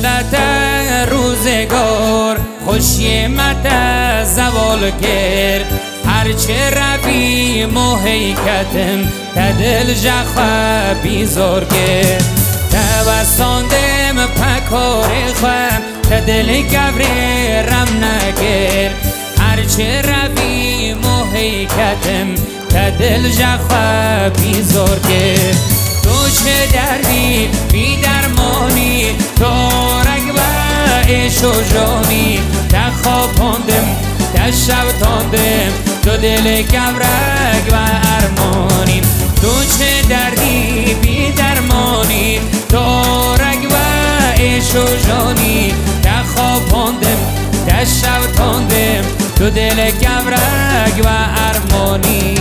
غلط روزگار خوشیمت زوال کرد هرچه روی موهیکتم تدل جخوا بیزار کرد توستاندم پکار خم تدل گبری رم نکرد هرچه روی موهیکتم تدل جخوا بیزار کرد تو چه دردی بی درمانی تو رگ و عشق و جانی تخواباندم تشبتاندم تو دل گبرک و ارمانی تو چه دردی بی درمانی تو رگ و عشق و جانی تخواباندم تشبتاندم تو دل گبرک و ارمانی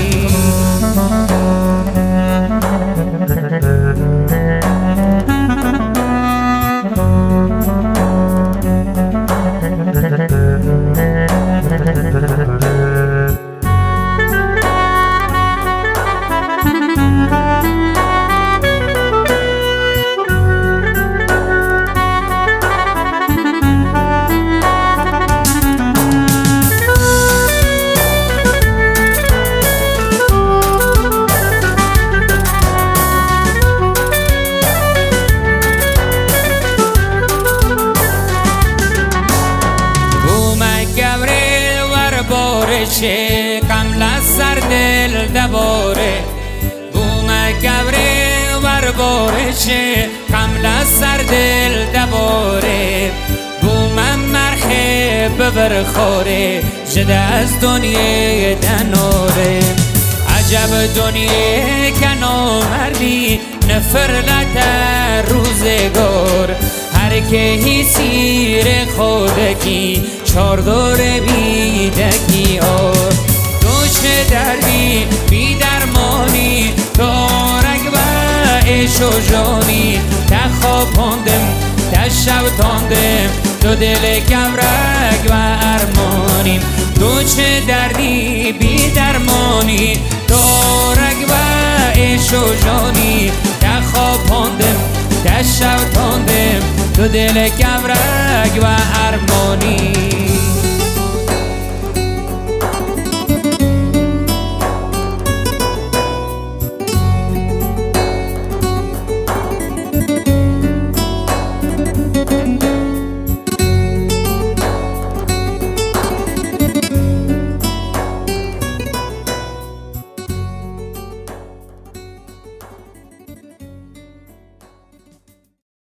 چه کمل سر دل دباره بوم گبره ور باره چه کمل سر دل دباره بوم مرحب بر خوره جده از دنیا دناره عجب دنیا کنو مردی نفرلت روزگار هر که هی سیر خودکی چاردور بیدکی آر تو چه دردی بی درمانی تو رگ و عشق و جانی تخواباندم تشبتاندم تو دل گبرک و ارمانی تو چه دردی بی درمانی تو رگ و عشق و جانی تخواباندم تشبتاندم تو دل گبرک و ارمانی